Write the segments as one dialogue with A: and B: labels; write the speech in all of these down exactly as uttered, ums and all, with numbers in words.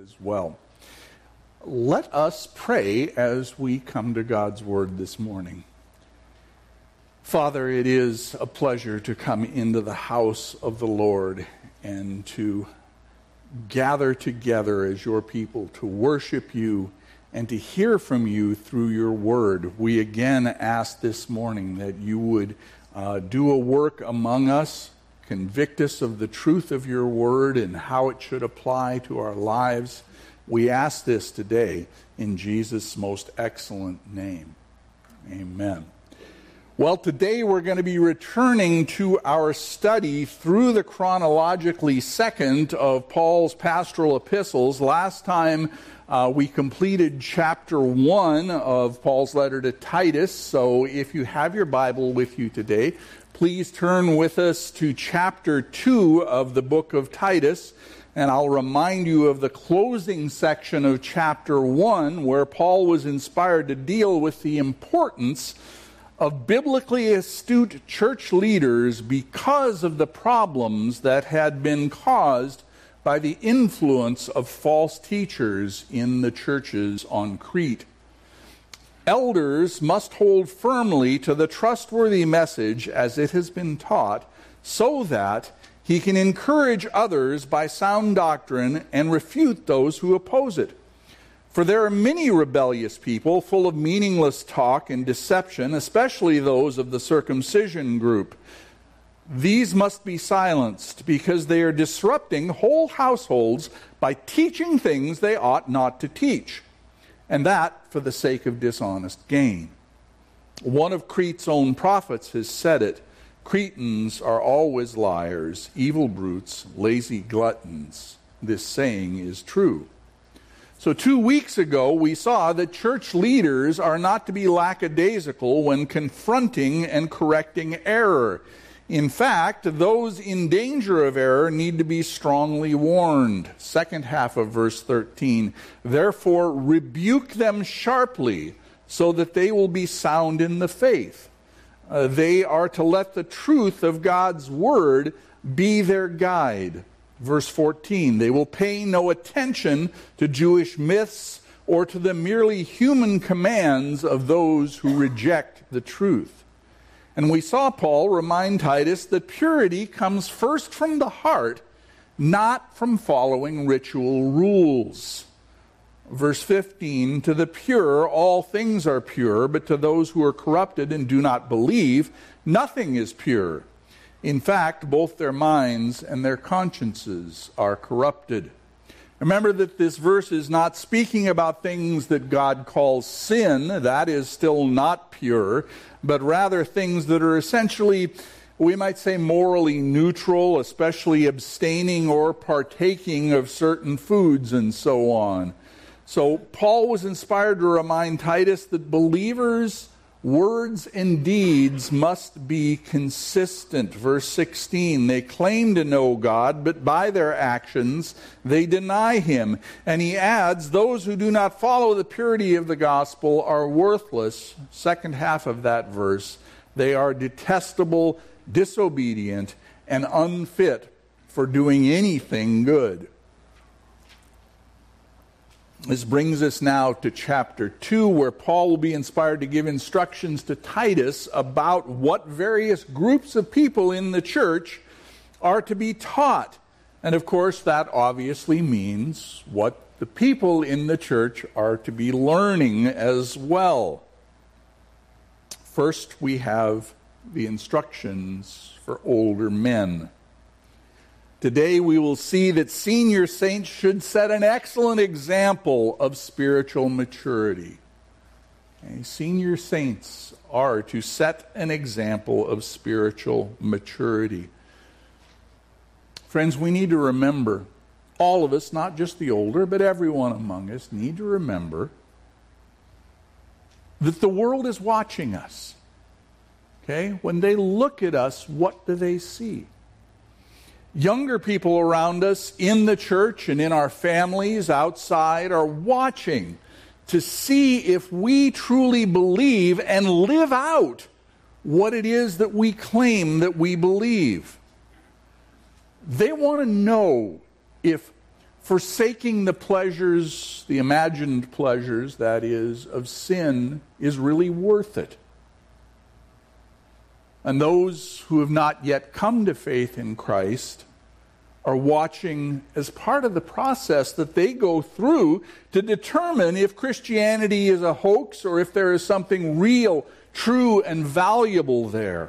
A: as well. Let us pray as we come to God's Word this morning. Father, it is a pleasure to come into the house of the Lord and to gather together as your people to worship you and to hear from you through your Word. We again ask this morning that you would uh, do a work among us, convict us of the truth of your Word and how it should apply to our lives. We ask this today in Jesus' most excellent name. Amen. Well, today we're going to be returning to our study through the chronologically second of Paul's pastoral epistles. Last time uh, we completed chapter one of Paul's letter to Titus. So if you have your Bible with you today, please turn with us to chapter two of the book of Titus. And I'll remind you of the closing section of chapter one, where Paul was inspired to deal with the importance of biblically astute church leaders because of the problems that had been caused by the influence of false teachers in the churches on Crete. Elders must hold firmly to the trustworthy message as it has been taught, so that he can encourage others by sound doctrine and refute those who oppose it. For there are many rebellious people full of meaningless talk and deception, especially those of the circumcision group. These must be silenced because they are disrupting whole households by teaching things they ought not to teach, and that for the sake of dishonest gain. One of Crete's own prophets has said it: Cretans are always liars, evil brutes, lazy gluttons. This saying is true. So two weeks ago, we saw that church leaders are not to be lackadaisical when confronting and correcting error. In fact, those in danger of error need to be strongly warned. Second half of verse thirteen. Therefore, rebuke them sharply, so that they will be sound in the faith. Uh, they are to let the truth of God's word be their guide. Verse fourteen, they will pay no attention to Jewish myths or to the merely human commands of those who reject the truth. And we saw Paul remind Titus that purity comes first from the heart, not from following ritual rules. Verse fifteen, to the pure all things are pure, but to those who are corrupted and do not believe, nothing is pure. In fact, both their minds and their consciences are corrupted. Remember that this verse is not speaking about things that God calls sin, that is still not pure, but rather things that are essentially, we might say, morally neutral, especially abstaining or partaking of certain foods and so on. So Paul was inspired to remind Titus that believers' words and deeds must be consistent. Verse sixteen, they claim to know God, but by their actions they deny him. And he adds, those who do not follow the purity of the gospel are worthless. Second half of that verse, they are detestable, disobedient, and unfit for doing anything good. This brings us now to chapter two, where Paul will be inspired to give instructions to Titus about what various groups of people in the church are to be taught. And of course, that obviously means what the people in the church are to be learning as well. First, we have the instructions for older men. Today we will see that senior saints should set an excellent example of spiritual maturity. Okay? Senior saints are to set an example of spiritual maturity. Friends, we need to remember, all of us, not just the older, but everyone among us, need to remember that the world is watching us. Okay? When they look at us, what do they see? Younger people around us in the church and in our families outside are watching to see if we truly believe and live out what it is that we claim that we believe. They want to know if forsaking the pleasures, the imagined pleasures, that is, of sin, is really worth it. And those who have not yet come to faith in Christ are watching as part of the process that they go through to determine if Christianity is a hoax or if there is something real, true, and valuable there.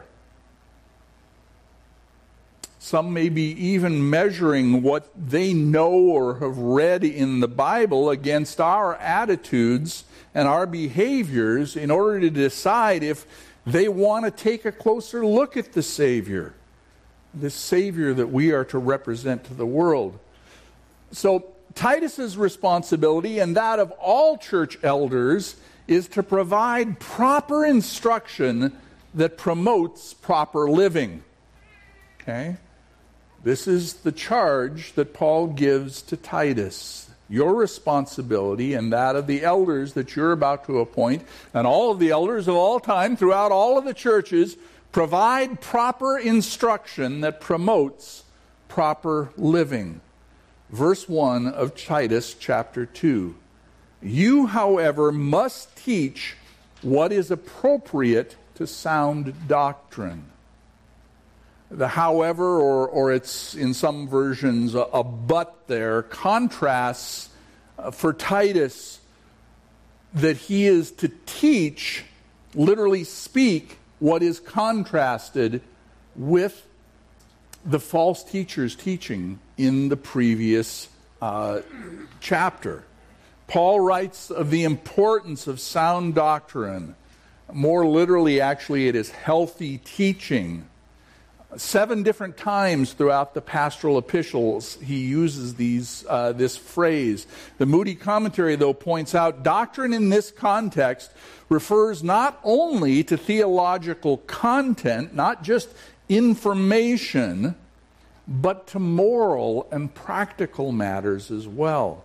A: Some may be even measuring what they know or have read in the Bible against our attitudes and our behaviors in order to decide if they want to take a closer look at the Savior, this Savior that we are to represent to the world. So Titus's responsibility and that of all church elders is to provide proper instruction that promotes proper living. Okay? This is the charge that Paul gives to Titus. Your responsibility and that of the elders that you're about to appoint, and all of the elders of all time throughout all of the churches, provide proper instruction that promotes proper living. Verse one of Titus chapter two. You, however, must teach what is appropriate to sound doctrine. The however, or, or it's in some versions a, a but there, contrasts uh, for Titus that he is to teach, literally speak, what is contrasted with the false teachers' teaching in the previous uh, chapter. Paul writes of the importance of sound doctrine. More literally, actually, it is healthy teaching. Seven different times throughout the pastoral epistles, he uses these uh, this phrase. The Moody Commentary, though, points out doctrine in this context refers not only to theological content, not just information, but to moral and practical matters as well.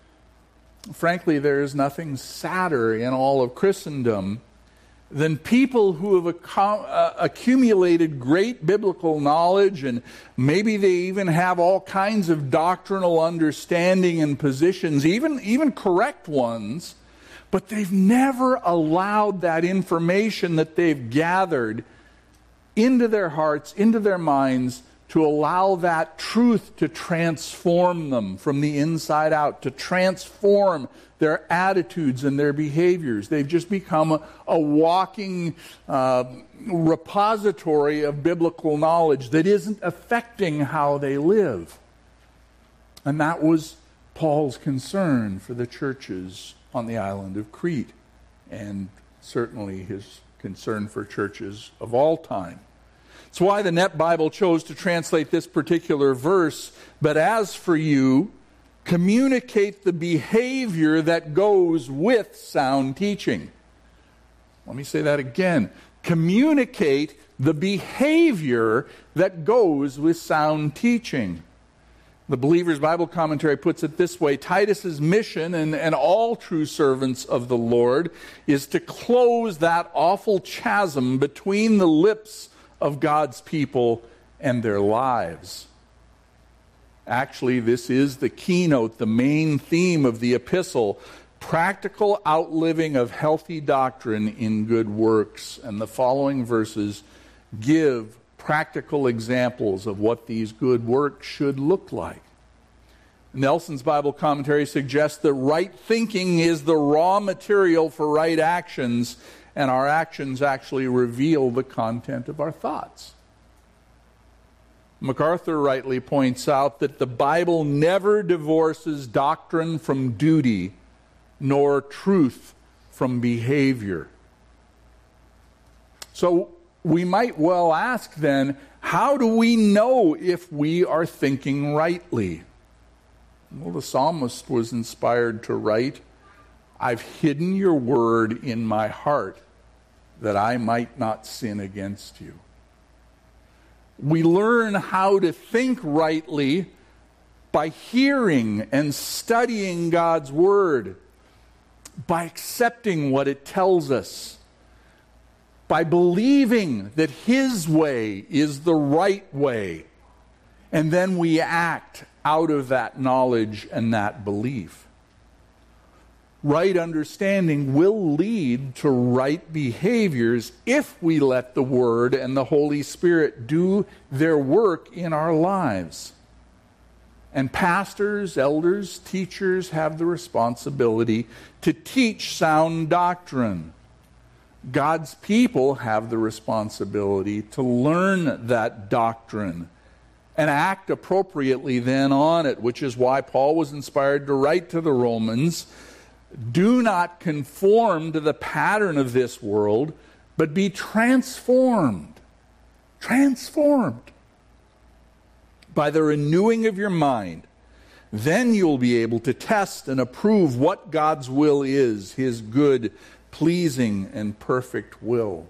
A: Frankly, there is nothing sadder in all of Christendom than people who have accu- uh, accumulated great biblical knowledge, and maybe they even have all kinds of doctrinal understanding and positions, even, even correct ones, but they've never allowed that information that they've gathered into their hearts, into their minds, to allow that truth to transform them from the inside out, to transform their attitudes and their behaviors. They've just become a, a walking uh, repository of biblical knowledge that isn't affecting how they live. And that was Paul's concern for the churches on the island of Crete, and certainly his concern for churches of all time. That's why the Net Bible chose to translate this particular verse, but as for you, communicate the behavior that goes with sound teaching. Let me say that again. Communicate the behavior that goes with sound teaching. The Believer's Bible Commentary puts it this way: Titus's mission, and, and all true servants of the Lord, is to close that awful chasm between the lips of God's people and their lives. Actually, this is the keynote, the main theme of the epistle: practical outliving of healthy doctrine in good works. And the following verses give practical examples of what these good works should look like. Nelson's Bible Commentary suggests that right thinking is the raw material for right actions, and our actions actually reveal the content of our thoughts. MacArthur rightly points out that the Bible never divorces doctrine from duty, nor truth from behavior. So we might well ask then, how do we know if we are thinking rightly? Well, the psalmist was inspired to write, I've hidden your word in my heart that I might not sin against you. We learn how to think rightly by hearing and studying God's word, by accepting what it tells us, by believing that His way is the right way, And then we act out of that knowledge and that belief. Right understanding will lead to right behaviors if we let the Word and the Holy Spirit do their work in our lives. And pastors, elders, teachers have the responsibility to teach sound doctrine. God's people have the responsibility to learn that doctrine and act appropriately then on it, which is why Paul was inspired to write to the Romans, do not conform to the pattern of this world, but be transformed. Transformed. By the renewing of your mind. Then you'll be able to test and approve what God's will is, His good, pleasing, and perfect will.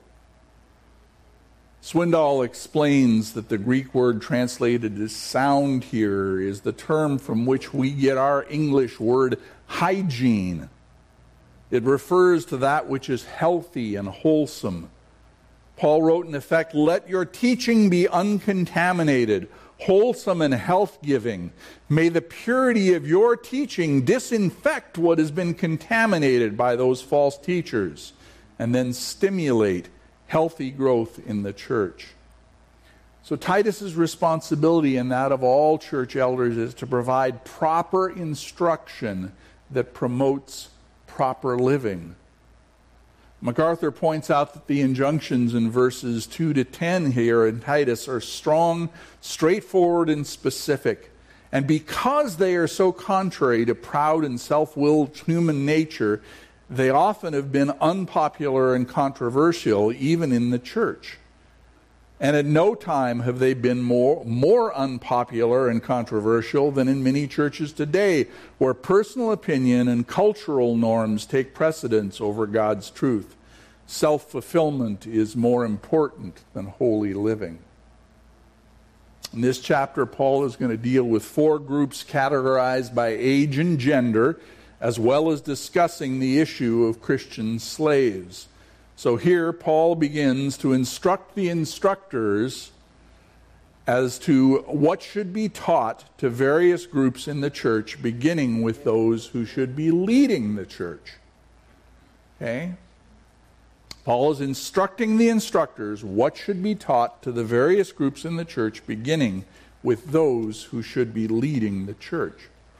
A: Swindoll explains that the Greek word translated as sound here is the term from which we get our English word hygiene. It refers to that which is healthy and wholesome. Paul wrote, in effect, let your teaching be uncontaminated, wholesome and health-giving. May the purity of your teaching disinfect what has been contaminated by those false teachers, and then stimulate healthy growth in the church. So Titus's responsibility and that of all church elders is to provide proper instruction that promotes proper living. MacArthur points out that the injunctions in verses two to ten here in Titus are strong, straightforward, and specific. And because they are so contrary to proud and self-willed human nature, they often have been unpopular and controversial even in the church. And at no time have they been more, more unpopular and controversial than in many churches today, where personal opinion and cultural norms take precedence over God's truth. Self-fulfillment is more important than holy living. In this chapter, Paul is going to deal with four groups categorized by age and gender, as well as discussing the issue of Christian slaves. So here, Paul begins to instruct the instructors as to what should be taught to various groups in the church, beginning with those who should be leading the church. Okay? Paul is instructing the instructors what should be taught to the various groups in the church, beginning with those who should be leading the church.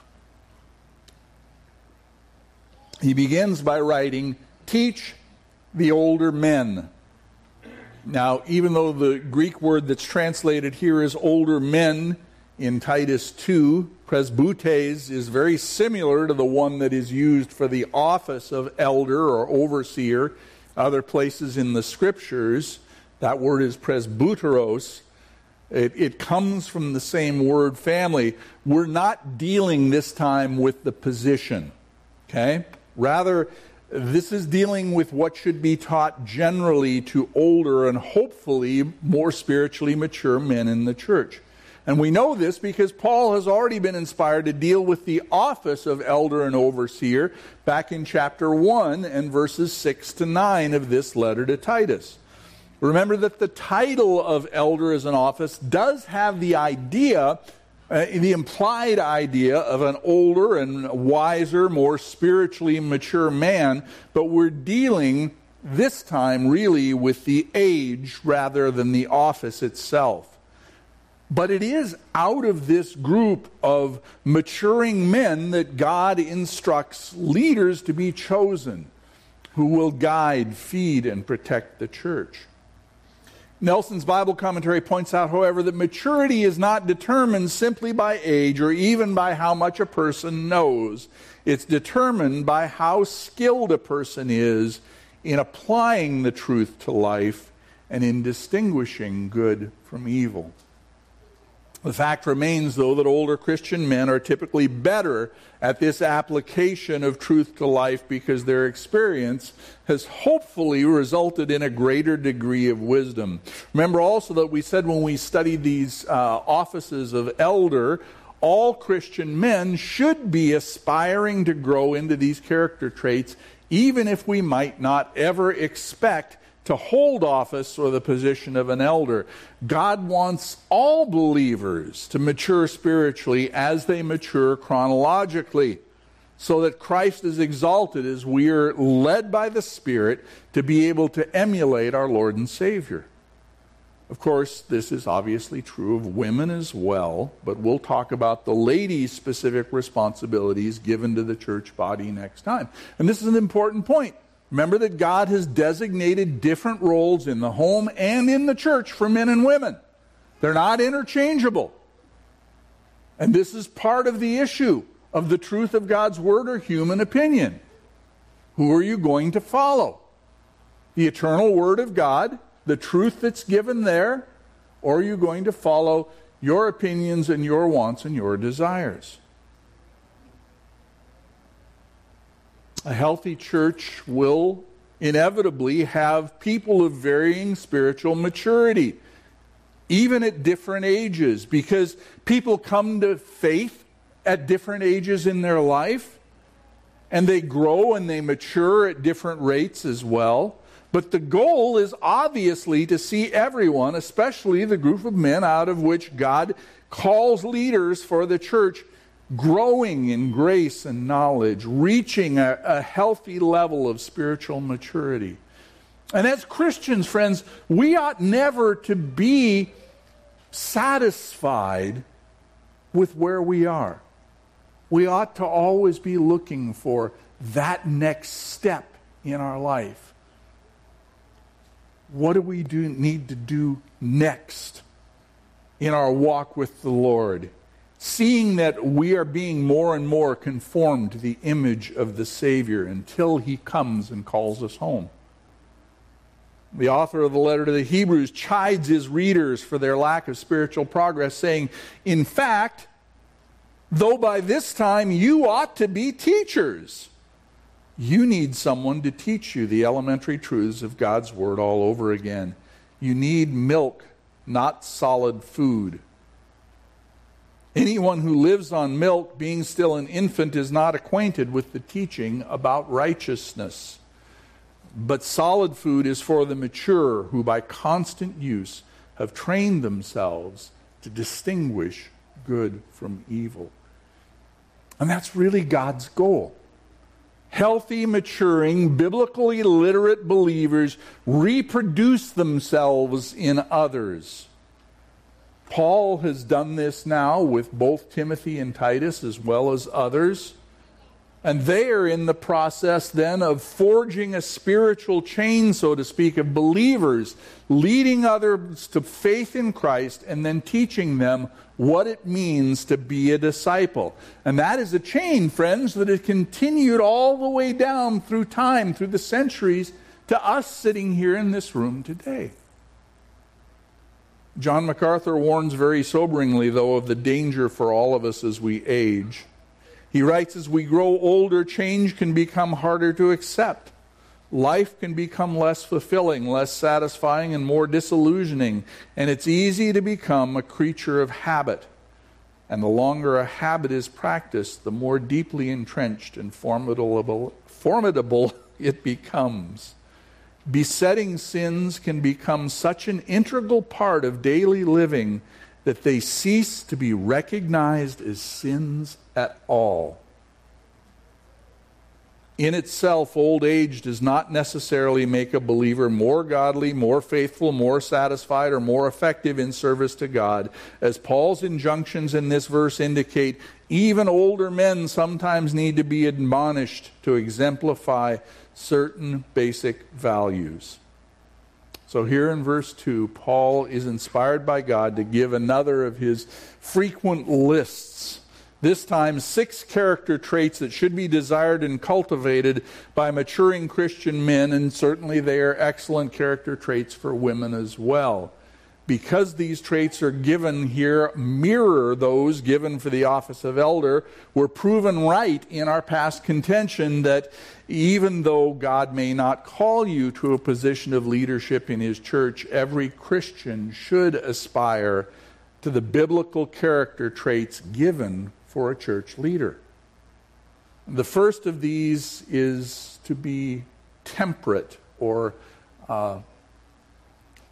A: He begins by writing, teach the older men. Now, even though the Greek word that's translated here is older men in Titus two, presbytes is very similar to the one that is used for the office of elder or overseer. Other places in the scriptures, that word is presbyteros. It, it comes from the same word family. We're not dealing this time with the position, okay? Rather, this is dealing with what should be taught generally to older and hopefully more spiritually mature men in the church. And we know this because Paul has already been inspired to deal with the office of elder and overseer back in chapter one and verses six to nine of this letter to Titus. Remember that the title of elder as an office does have the idea, uh, the implied idea of an older and wiser, more spiritually mature man, but we're dealing this time really with the age rather than the office itself. But it is out of this group of maturing men that God instructs leaders to be chosen who will guide, feed, and protect the church. Nelson's Bible commentary points out, however, that maturity is not determined simply by age or even by how much a person knows. It's determined by how skilled a person is in applying the truth to life and in distinguishing good from evil. The fact remains, though, that older Christian men are typically better at this application of truth to life because their experience has hopefully resulted in a greater degree of wisdom. Remember also that we said when we studied these uh, offices of elder, all Christian men should be aspiring to grow into these character traits, even if we might not ever expect to hold office or the position of an elder. God wants all believers to mature spiritually as they mature chronologically, so that Christ is exalted as we are led by the Spirit to be able to emulate our Lord and Savior. Of course, this is obviously true of women as well, but we'll talk about the ladies' specific responsibilities given to the church body next time. And this is an important point. Remember that God has designated different roles in the home and in the church for men and women. They're not interchangeable. And this is part of the issue of the truth of God's Word or human opinion. Who are you going to follow? The eternal Word of God, the truth that's given there, or are you going to follow your opinions and your wants and your desires? A healthy church will inevitably have people of varying spiritual maturity, even at different ages, because people come to faith at different ages in their life, and they grow and they mature at different rates as well. But the goal is obviously to see everyone, especially the group of men out of which God calls leaders for the church, growing in grace and knowledge, reaching a, a healthy level of spiritual maturity. And as Christians, friends, we ought never to be satisfied with where we are. We ought to always be looking for that next step in our life. What do we do need to do next in our walk with the Lord? Seeing that we are being more and more conformed to the image of the Savior until He comes and calls us home. The author of the letter to the Hebrews chides his readers for their lack of spiritual progress, saying, in fact, though by this time you ought to be teachers, you need someone to teach you the elementary truths of God's Word all over again. You need milk, not solid food. Anyone who lives on milk, being still an infant, is not acquainted with the teaching about righteousness. But solid food is for the mature, who by constant use have trained themselves to distinguish good from evil. And that's really God's goal. Healthy, maturing, biblically literate believers reproduce themselves in others. Paul has done this now with both Timothy and Titus as well as others. And they are in the process then of forging a spiritual chain, so to speak, of believers, leading others to faith in Christ and then teaching them what it means to be a disciple. And that is a chain, friends, that has continued all the way down through time, through the centuries, to us sitting here in this room today. John MacArthur warns very soberingly, though, of the danger for all of us as we age. He writes, as we grow older, change can become harder to accept. Life can become less fulfilling, less satisfying, and more disillusioning. And it's easy to become a creature of habit. And the longer a habit is practiced, the more deeply entrenched and formidable, formidable it becomes. Besetting sins can become such an integral part of daily living that they cease to be recognized as sins at all. In itself, old age does not necessarily make a believer more godly, more faithful, more satisfied, or more effective in service to God. As Paul's injunctions in this verse indicate, even older men sometimes need to be admonished to exemplify certain basic values. So here in verse two, Paul is inspired by God to give another of his frequent lists. This time, six character traits that should be desired and cultivated by maturing Christian men, and certainly they are excellent character traits for women as well. Because these traits are given here, mirror those given for the office of elder, we're proven right in our past contention that even though God may not call you to a position of leadership in His church, every Christian should aspire to the biblical character traits given for a church leader. The first of these is to be temperate or uh,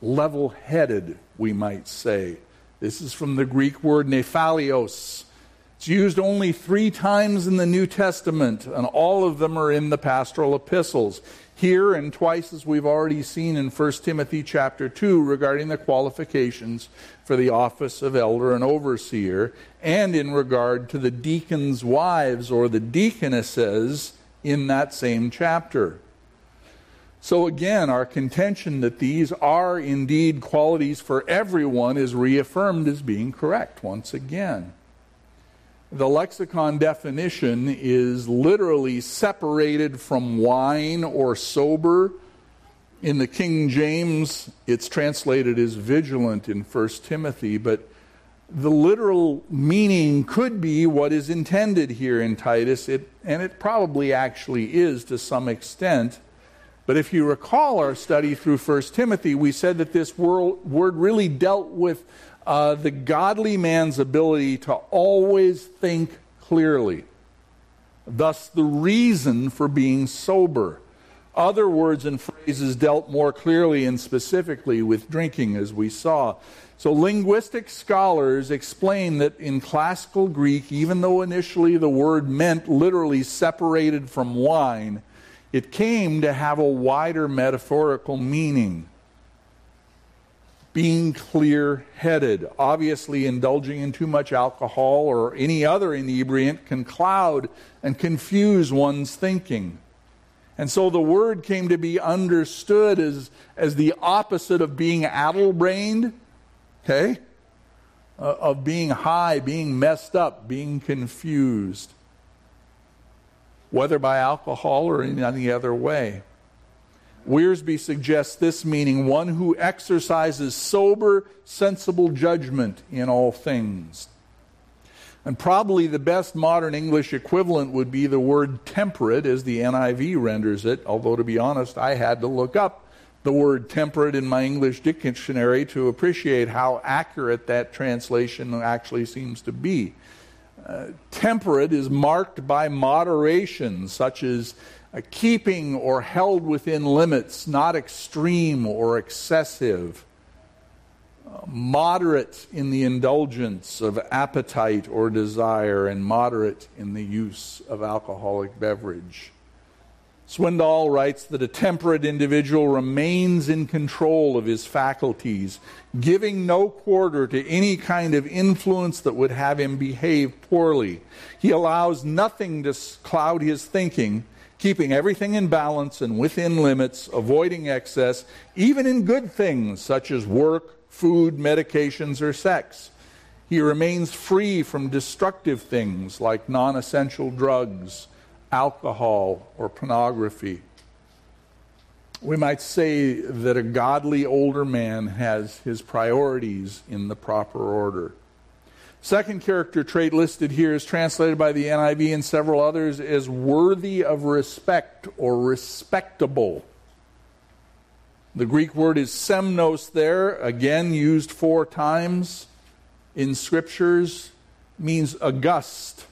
A: level-headed, we might say. This is from the Greek word nephalios. It's used only three times in the New Testament, and all of them are in the pastoral epistles. Here, and twice as we've already seen in First Timothy chapter two regarding the qualifications for the office of elder and overseer, and in regard to the deacons' wives or the deaconesses in that same chapter. So again, our contention that these are indeed qualities for everyone is reaffirmed as being correct once again. The lexicon definition is literally separated from wine or sober. In the King James, it's translated as vigilant in First Timothy, but the literal meaning could be what is intended here in Titus, it, and it probably actually is to some extent. But if you recall our study through First Timothy, we said that this word really dealt with uh, the godly man's ability to always think clearly. Thus, the reason for being sober. Other words and phrases dealt more clearly and specifically with drinking, as we saw. So linguistic scholars explain that in classical Greek, even though initially the word meant literally separated from wine, it came to have a wider metaphorical meaning. Being clear-headed. Obviously, indulging in too much alcohol or any other inebriant can cloud and confuse one's thinking. And so the word came to be understood as, as the opposite of being addle-brained, okay? Uh, of being high, being messed up, being confused, whether by alcohol or in any other way. Wiersbe suggests this meaning: one who exercises sober, sensible judgment in all things. And probably the best modern English equivalent would be the word temperate, as the N I V renders it, although to be honest, I had to look up the word temperate in my English dictionary to appreciate how accurate that translation actually seems to be. Uh, temperate is marked by moderation, such as uh, keeping or held within limits, not extreme or excessive. Uh, moderate in the indulgence of appetite or desire, and moderate in the use of alcoholic beverage. Swindoll writes that a temperate individual remains in control of his faculties, giving no quarter to any kind of influence that would have him behave poorly. He allows nothing to cloud his thinking, keeping everything in balance and within limits, avoiding excess, even in good things such as work, food, medications, or sex. He remains free from destructive things like non-essential drugs, alcohol, or pornography. We might say that a godly older man has his priorities in the proper order. Second character trait listed here is translated by the N I V and several others as worthy of respect or respectable. The Greek word is semnos there, again used four times in scriptures, means august,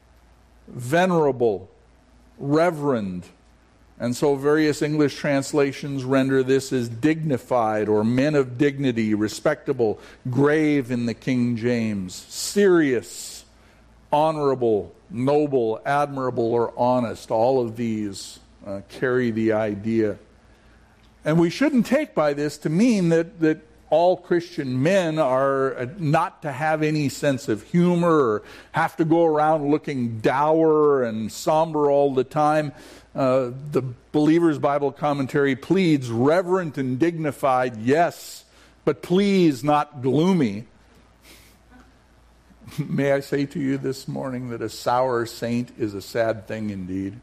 A: venerable, reverend. And so various English translations render this as dignified or men of dignity, respectable, grave in the King James, serious, honorable, noble, admirable, or honest. All of these uh, carry the idea. And we shouldn't take by this to mean that, that all Christian men are not to have any sense of humor or have to go around looking dour and somber all the time. Uh, the Believer's Bible Commentary pleads reverent and dignified, yes, but please not gloomy. May I say to you this morning that a sour saint is a sad thing indeed.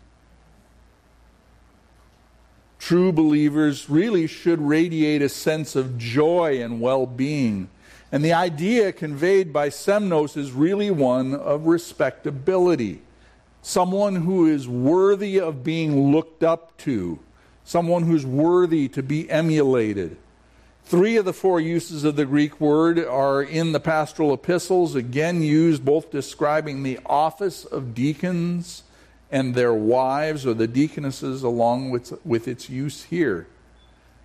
A: True believers really should radiate a sense of joy and well-being. And the idea conveyed by semnos is really one of respectability. Someone who is worthy of being looked up to. Someone who's worthy to be emulated. Three of the four uses of the Greek word are in the pastoral epistles, again used both describing the office of deacons and their wives or the deaconesses, along with, with its use here.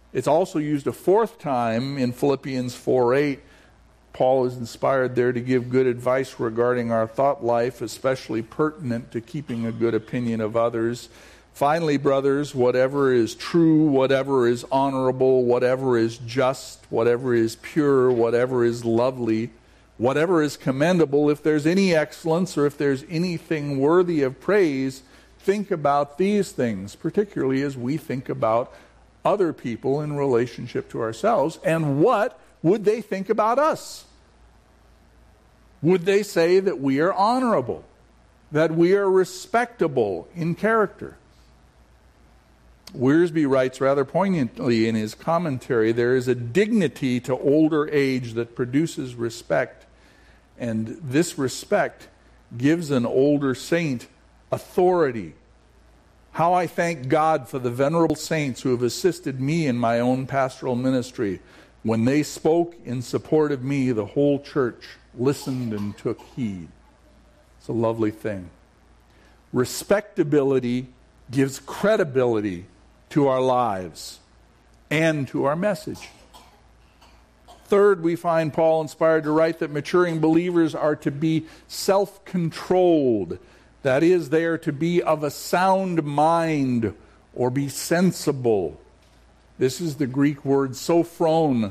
A: It's also used a fourth time in Philippians four eight. Paul is inspired there to give good advice regarding our thought life, especially pertinent to keeping a good opinion of others. Finally, brothers, whatever is true, whatever is honorable, whatever is just, whatever is pure, whatever is lovely, whatever is commendable, if there's any excellence or if there's anything worthy of praise, think about these things, particularly as we think about other people in relationship to ourselves. And what would they think about us? Would they say that we are honorable, that we are respectable in character? Wiersbe writes rather poignantly in his commentary, there is a dignity to older age that produces respect, and this respect gives an older saint authority. How I thank God for the venerable saints who have assisted me in my own pastoral ministry. When they spoke in support of me, the whole church listened and took heed. It's a lovely thing. Respectability gives credibility to our lives and to our message. Third, we find Paul inspired to write that maturing believers are to be self-controlled. That is, they are to be of a sound mind or be sensible. This is the Greek word sophron.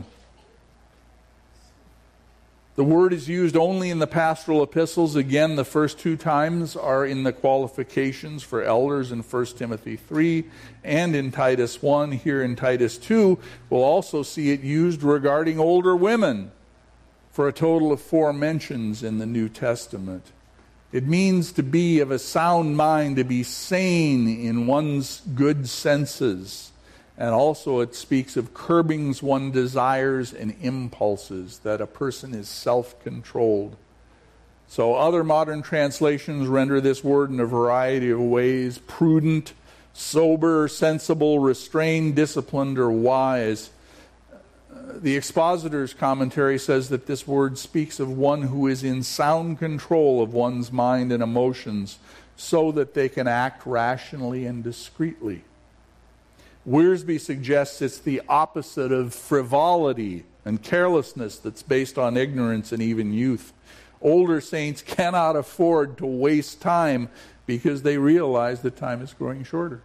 A: The word is used only in the pastoral epistles. Again, the first two times are in the qualifications for elders in First Timothy three and in Titus one. Here in Titus two, we'll also see it used regarding older women for a total of four mentions in the New Testament. It means to be of a sound mind, to be sane in one's good senses. And also it speaks of curbing one's desires and impulses, that a person is self-controlled. So other modern translations render this word in a variety of ways: prudent, sober, sensible, restrained, disciplined, or wise. The Expositor's commentary says that this word speaks of one who is in sound control of one's mind and emotions so that they can act rationally and discreetly. Wiersbe suggests it's the opposite of frivolity and carelessness that's based on ignorance and even youth. Older saints cannot afford to waste time because they realize that time is growing shorter.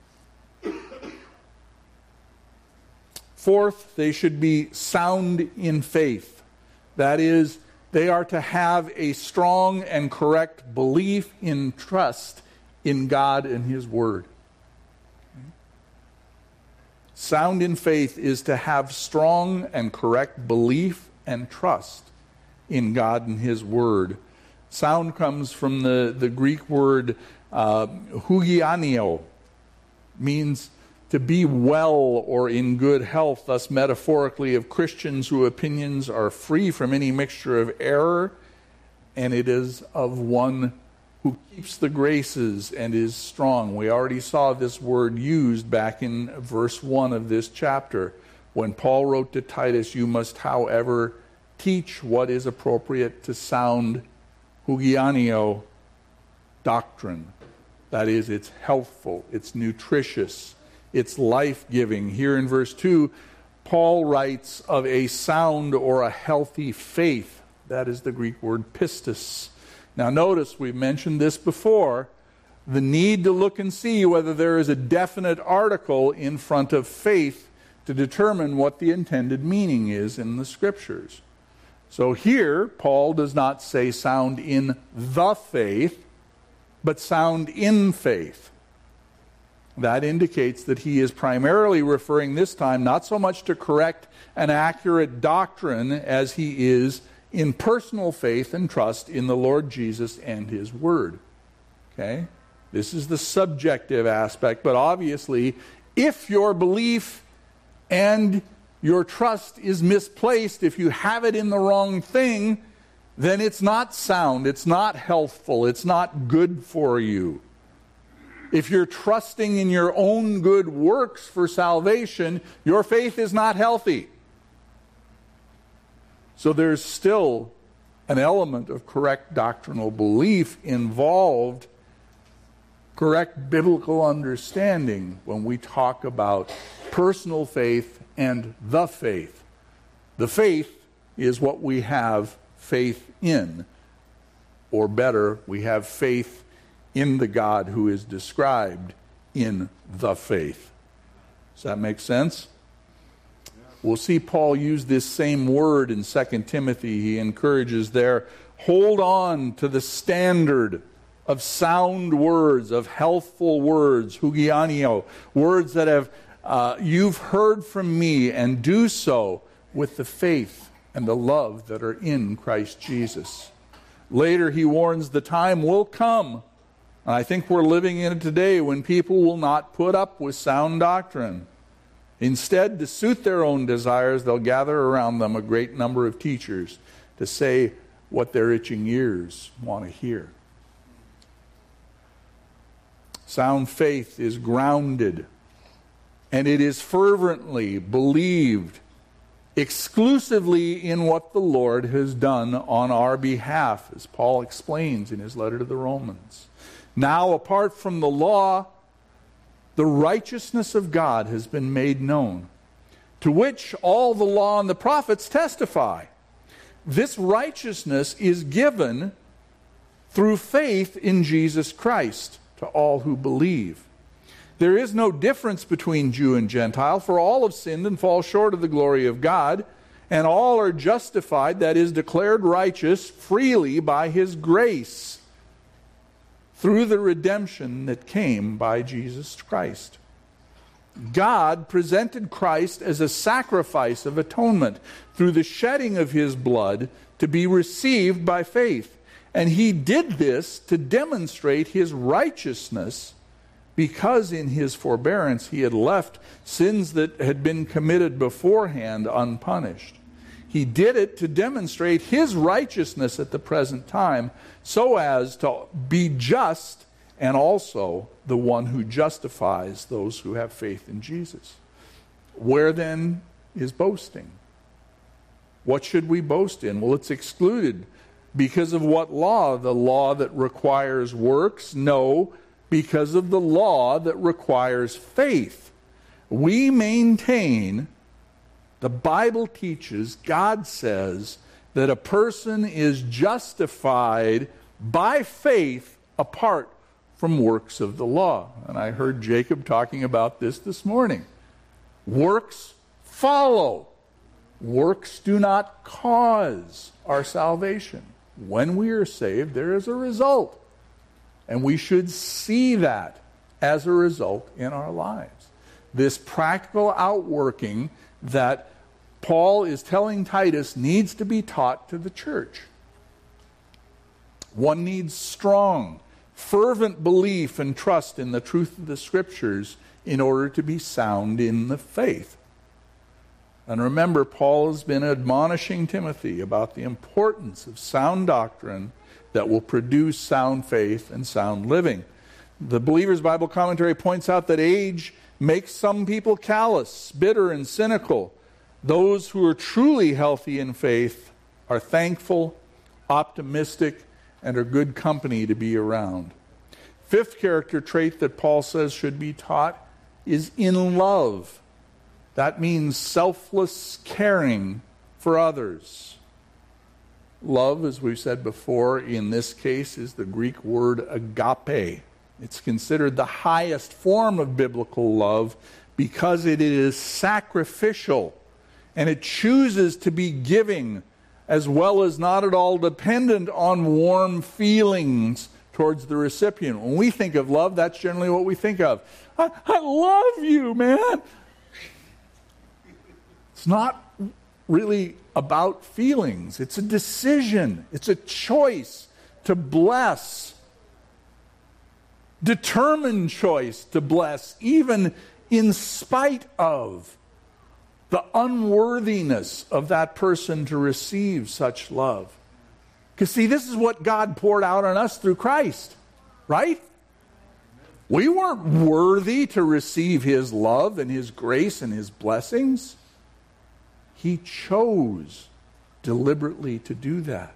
A: Fourth, they should be sound in faith. That is, they are to have a strong and correct belief in trust in God and His Word. Sound in faith is to have strong and correct belief and trust in God and His Word. Sound comes from the, the Greek word uh, hugianio, means to be well or in good health, thus metaphorically of Christians whose opinions are free from any mixture of error, and it is of one who keeps the graces and is strong. We already saw this word used back in verse one of this chapter. When Paul wrote to Titus, you must, however, teach what is appropriate to sound hugianio doctrine. That is, it's healthful, it's nutritious, it's life-giving. Here in verse two, Paul writes of a sound or a healthy faith. That is the Greek word pistis. Now notice, we've mentioned this before, the need to look and see whether there is a definite article in front of faith to determine what the intended meaning is in the Scriptures. So here, Paul does not say sound in the faith, but sound in faith. That indicates that he is primarily referring this time not so much to correct and accurate doctrine as he is in personal faith and trust in the Lord Jesus and His Word. Okay? This is the subjective aspect, but obviously, if your belief and your trust is misplaced, if you have it in the wrong thing, then it's not sound, it's not healthful, it's not good for you. If you're trusting in your own good works for salvation, your faith is not healthy. So there's still an element of correct doctrinal belief involved, correct biblical understanding when we talk about personal faith and the faith. The faith is what we have faith in. Or better, we have faith in the God who is described in the faith. Does that make sense? We'll see Paul use this same word in Second Timothy. He encourages there, hold on to the standard of sound words, of healthful words, hugianio, words that have uh, you've heard from me, and do so with the faith and the love that are in Christ Jesus. Later he warns the time will come, and I think we're living in it today, when people will not put up with sound doctrine. Instead, to suit their own desires, they'll gather around them a great number of teachers to say what their itching ears want to hear. Sound faith is grounded, and it is fervently believed exclusively in what the Lord has done on our behalf, as Paul explains in his letter to the Romans. Now, apart from the law, the righteousness of God has been made known, to which all the law and the prophets testify. This righteousness is given through faith in Jesus Christ to all who believe. There is no difference between Jew and Gentile, for all have sinned and fall short of the glory of God, and all are justified, that is, declared righteous freely by His grace, through the redemption that came by Jesus Christ. God presented Christ as a sacrifice of atonement through the shedding of His blood to be received by faith. And He did this to demonstrate His righteousness, because in His forbearance He had left sins that had been committed beforehand unpunished. He did it to demonstrate His righteousness at the present time, so as to be just and also the one who justifies those who have faith in Jesus. Where then is boasting? What should we boast in? Well, it's excluded. Because of what law? The law that requires works? No, because of the law that requires faith. We maintain, the Bible teaches, God says, that a person is justified by faith apart from works of the law. And I heard Jacob talking about this this morning. Works follow. Works do not cause our salvation. When we are saved, there is a result. And we should see that as a result in our lives. This practical outworking that Paul is telling Titus needs to be taught to the church. One needs strong, fervent belief and trust in the truth of the Scriptures in order to be sound in the faith. And remember, Paul has been admonishing Timothy about the importance of sound doctrine that will produce sound faith and sound living. The Believer's Bible Commentary points out that age makes some people callous, bitter, and cynical. Those who are truly healthy in faith are thankful, optimistic, and are good company to be around. Fifth character trait that Paul says should be taught is in love. That means selfless caring for others. Love, as we've said before, in this case is the Greek word agape. It's considered the highest form of biblical love because it is sacrificial and it chooses to be giving as well as not at all dependent on warm feelings towards the recipient. When we think of love, that's generally what we think of. I, I love you, man. It's not really about feelings. It's a decision. It's a choice to bless. Determined choice to bless, even in spite of the unworthiness of that person to receive such love. Because see, this is what God poured out on us through Christ, right? We weren't worthy to receive His love and His grace and His blessings. He chose deliberately to do that.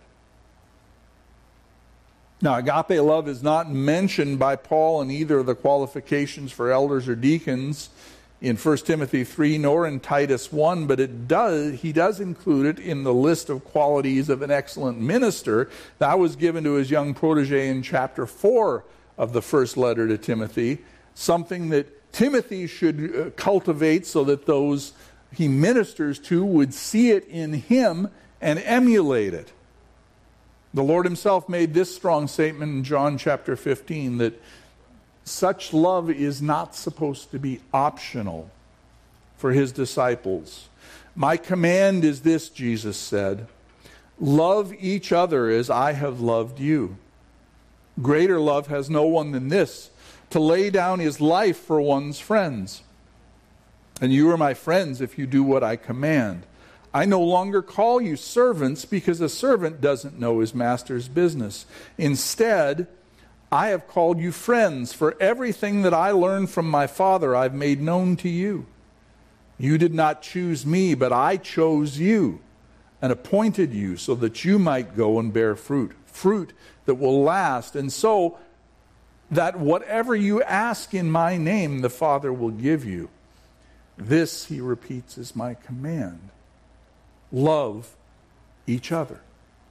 A: Now, agape love is not mentioned by Paul in either of the qualifications for elders or deacons in First Timothy three, nor in Titus one, but it does he does include it in the list of qualities of an excellent minister. That was given to his young protege in chapter four of the first letter to Timothy, something that Timothy should cultivate so that those he ministers to would see it in him and emulate it. The Lord himself made this strong statement in John chapter fifteen, that such love is not supposed to be optional for his disciples. My command is this, Jesus said, love each other as I have loved you. Greater love has no one than this, to lay down his life for one's friends. And you are my friends if you do what I command. I no longer call you servants, because a servant doesn't know his master's business. Instead, I have called you friends, for everything that I learned from my Father I've made known to you. You did not choose me, but I chose you and appointed you so that you might go and bear fruit, fruit that will last, and so that whatever you ask in my name, the Father will give you. This, he repeats, is my command. Love each other.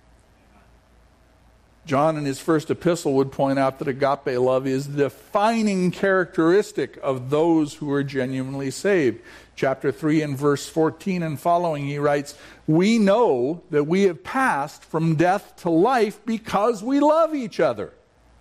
A: John in his first epistle would point out that agape love is the defining characteristic of those who are genuinely saved. Chapter three and verse fourteen and following, he writes, we know that we have passed from death to life because we love each other.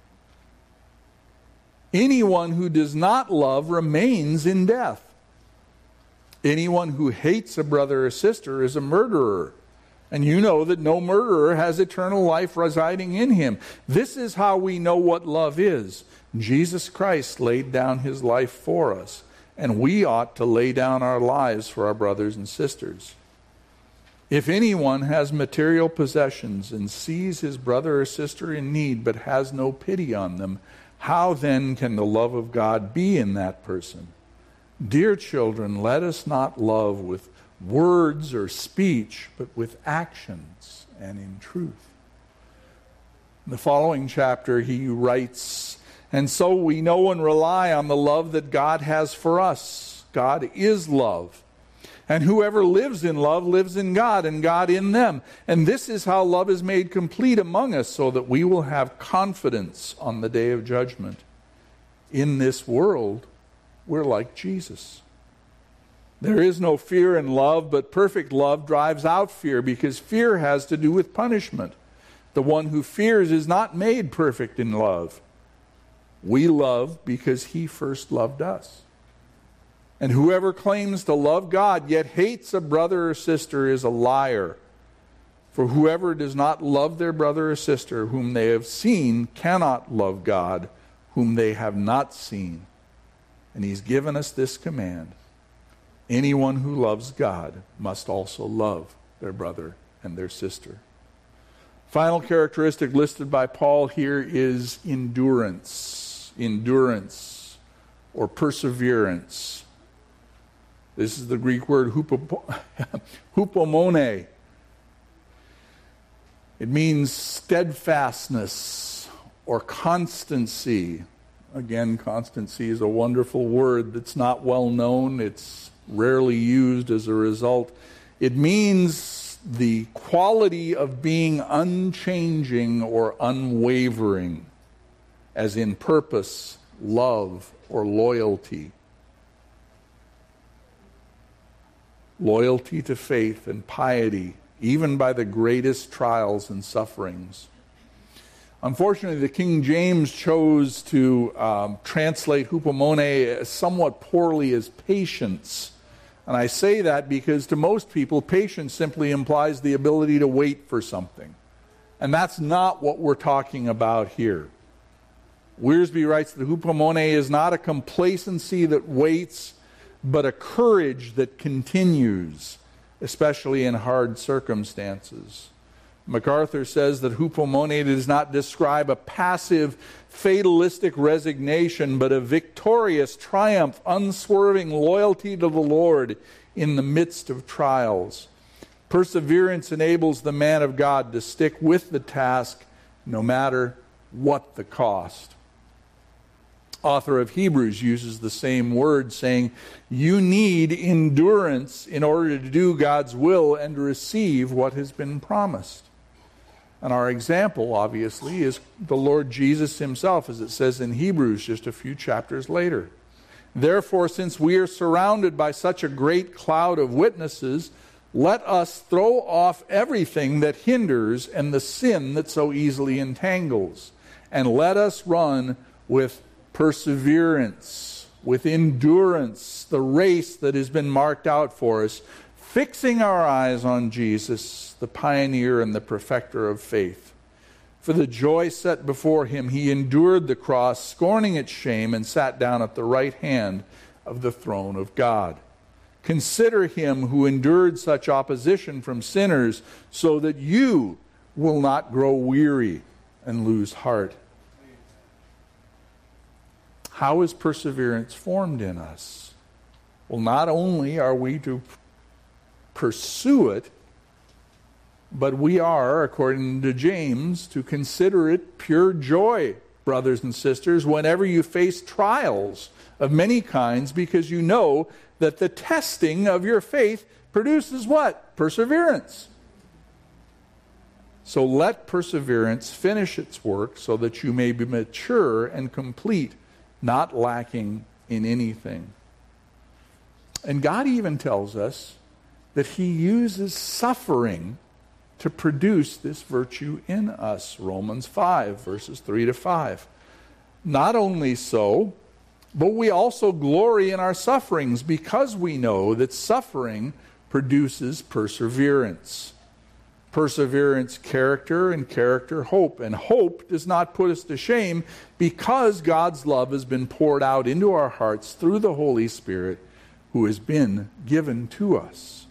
A: Anyone who does not love remains in death. Anyone who hates a brother or sister is a murderer. And you know that no murderer has eternal life residing in him. This is how we know what love is. Jesus Christ laid down his life for us, and we ought to lay down our lives for our brothers and sisters. If anyone has material possessions and sees his brother or sister in need but has no pity on them, how then can the love of God be in that person? Dear children, let us not love with words or speech, but with actions and in truth. In the following chapter, he writes, and so we know and rely on the love that God has for us. God is love. And whoever lives in love lives in God, and God in them. And this is how love is made complete among us, so that we will have confidence on the day of judgment. In this world, we're like Jesus. There is no fear in love, but perfect love drives out fear, because fear has to do with punishment. The one who fears is not made perfect in love. We love because he first loved us. And whoever claims to love God yet hates a brother or sister is a liar. For whoever does not love their brother or sister whom they have seen cannot love God whom they have not seen. And he's given us this command. Anyone who loves God must also love their brother and their sister. Final characteristic listed by Paul here is endurance. Endurance or perseverance. This is the Greek word hupomone. It means steadfastness or constancy. Again, constancy is a wonderful word that's not well known. It's rarely used as a result. It means the quality of being unchanging or unwavering, as in purpose, love, or loyalty. Loyalty to faith and piety, even by the greatest trials and sufferings. Unfortunately, the King James chose to um, translate hupomone somewhat poorly as patience. And I say that because to most people, patience simply implies the ability to wait for something. And that's not what we're talking about here. Wiersbe writes that hupomone is not a complacency that waits, but a courage that continues, especially in hard circumstances. MacArthur says that hupomone does not describe a passive, fatalistic resignation, but a victorious triumph, unswerving loyalty to the Lord in the midst of trials. Perseverance enables the man of God to stick with the task no matter what the cost. author of Hebrews uses the same word, saying, you need endurance in order to do God's will and to receive what has been promised. And our example, obviously, is the Lord Jesus himself, as it says in Hebrews just a few chapters later. Therefore, since we are surrounded by such a great cloud of witnesses, let us throw off everything that hinders and the sin that so easily entangles, and let us run with perseverance, with endurance, the race that has been marked out for us, fixing our eyes on Jesus, the pioneer and the perfecter of faith. For the joy set before him, he endured the cross, scorning its shame, and sat down at the right hand of the throne of God. Consider him who endured such opposition from sinners, so that you will not grow weary and lose heart. How is perseverance formed in us? Well, not only are we to pursue it, but we are, according to James, to consider it pure joy, brothers and sisters, whenever you face trials of many kinds, because you know that the testing of your faith produces what? Perseverance. So let perseverance finish its work so that you may be mature and complete, not lacking in anything. And God even tells us that he uses suffering to produce this virtue in us. Romans five, verses three to five. Not only so, but we also glory in our sufferings, because we know that suffering produces perseverance. Perseverance, character, and character, hope. And hope does not put us to shame, because God's love has been poured out into our hearts through the Holy Spirit who has been given to us.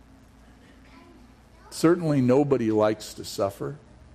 A: Certainly nobody likes to suffer.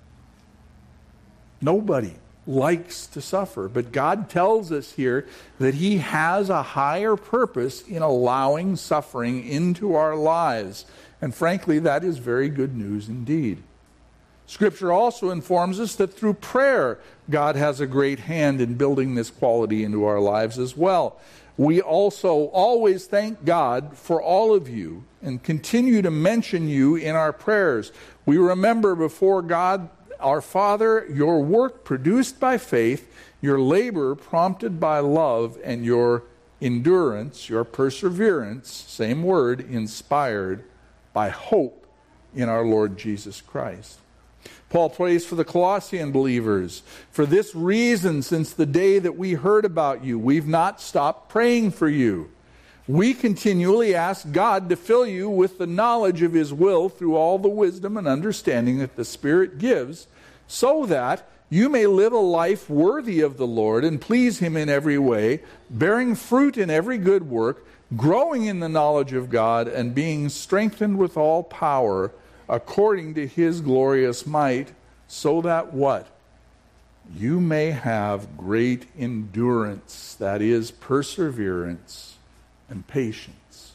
A: Nobody likes to suffer. But God tells us here that he has a higher purpose in allowing suffering into our lives. And frankly, that is very good news indeed. Scripture also informs us that through prayer, God has a great hand in building this quality into our lives as well. We also always thank God for all of you and continue to mention you in our prayers. We remember before God, our Father, your work produced by faith, your labor prompted by love, and your endurance, your perseverance, same word, inspired by hope in our Lord Jesus Christ. Paul prays for the Colossian believers. For this reason, since the day that we heard about you, we've not stopped praying for you. We continually ask God to fill you with the knowledge of his will through all the wisdom and understanding that the Spirit gives, so that you may live a life worthy of the Lord and please him in every way, bearing fruit in every good work, growing in the knowledge of God, and being strengthened with all power according to his glorious might, so that what? You may have great endurance, that is, perseverance and patience.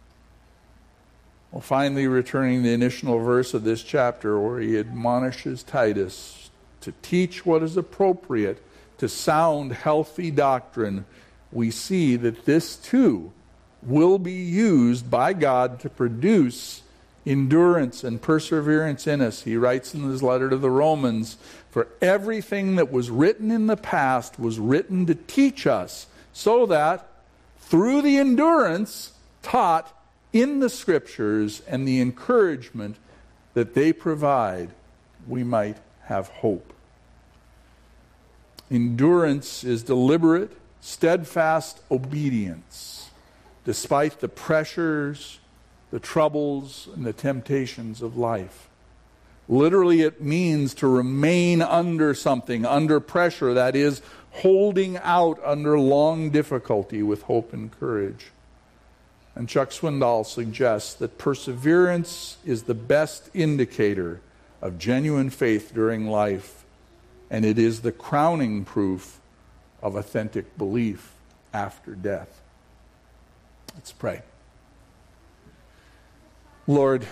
A: Well, finally, returning to the initial verse of this chapter, where he admonishes Titus to teach what is appropriate, to sound healthy doctrine, we see that this too will be used by God to produce endurance and perseverance in us. He writes in his letter to the Romans, for everything that was written in the past was written to teach us, so that through the endurance taught in the Scriptures and the encouragement that they provide, we might have hope. Endurance is deliberate, steadfast obedience, despite the pressures, the troubles, and the temptations of life. Literally, it means to remain under something, under pressure, that is, holding out under long difficulty with hope and courage. And Chuck Swindoll suggests that perseverance is the best indicator of genuine faith during life, and it is the crowning proof of authentic belief after death. Let's pray. Lord,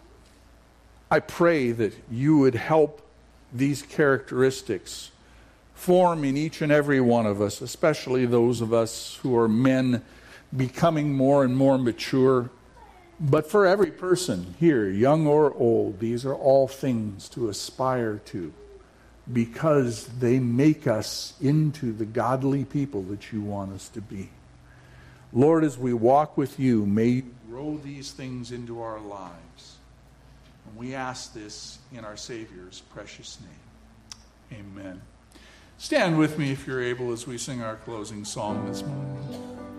A: I pray that you would help these characteristics form in each and every one of us, especially those of us who are men becoming more and more mature. But for every person here, young or old, these are all things to aspire to, because they make us into the godly people that you want us to be. Lord, as we walk with you, may you grow these things into our lives. And we ask this in our Savior's precious name. Amen. Stand with me if you're able as we sing our closing song this morning.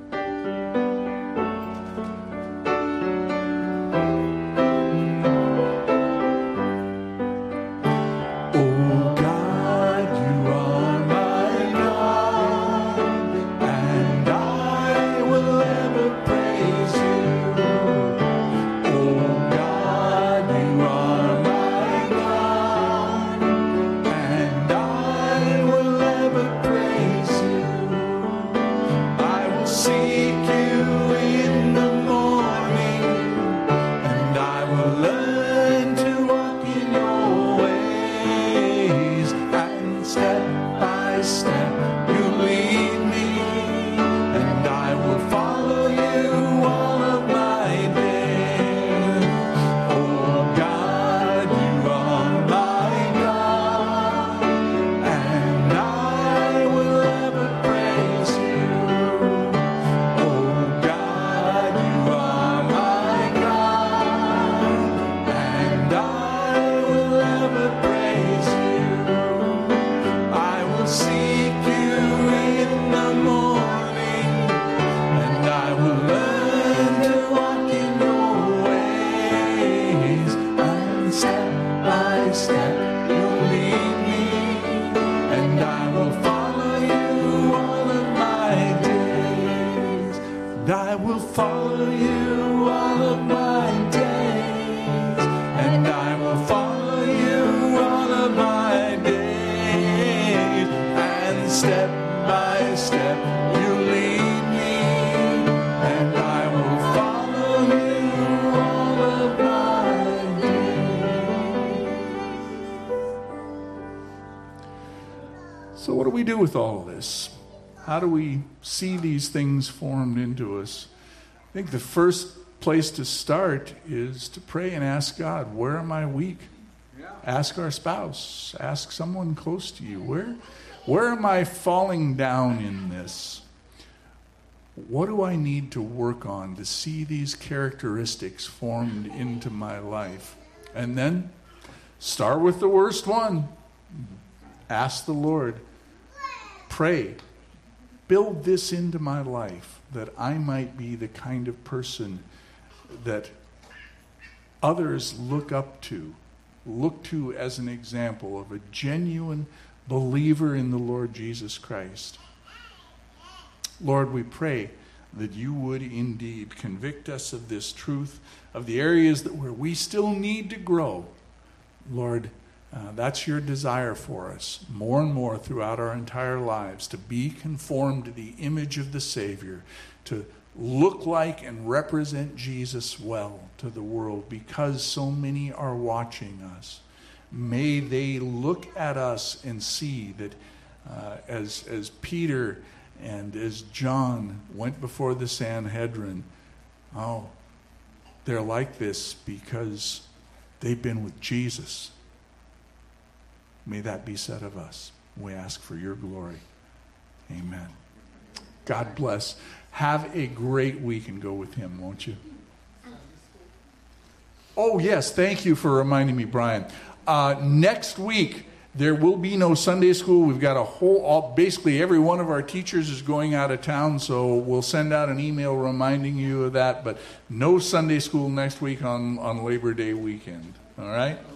A: So what do we do with all of this? How do we see these things formed into us? I think the first place to start is to pray and ask God, where am I weak? Yeah. Ask our spouse. Ask someone close to you. Where, where am I falling down in this? What do I need to work on to see these characteristics formed into my life? And then start with the worst one. Ask the Lord. Pray. Build this into my life that I might be the kind of person that others look up to, look to as an example of a genuine believer in the Lord Jesus Christ. Lord, we pray that you would indeed convict us of this truth, of the areas that where we still need to grow. Lord, uh, that's your desire for us, more and more throughout our entire lives, to be conformed to the image of the Savior, to look like and represent Jesus well to the world, because so many are watching us. May they look at us and see that uh, as, as Peter and as John went before the Sanhedrin, oh, they're like this because they've been with Jesus. May that be said of us. We ask for your glory. Amen. God bless. Have a great week and go with him, won't you? Oh, yes. Thank you for reminding me, Brian. Uh, next week, there will be no Sunday school. We've got a whole, all, basically every one of our teachers is going out of town, so we'll send out an email reminding you of that. But no Sunday school next week on, on Labor Day weekend. All right?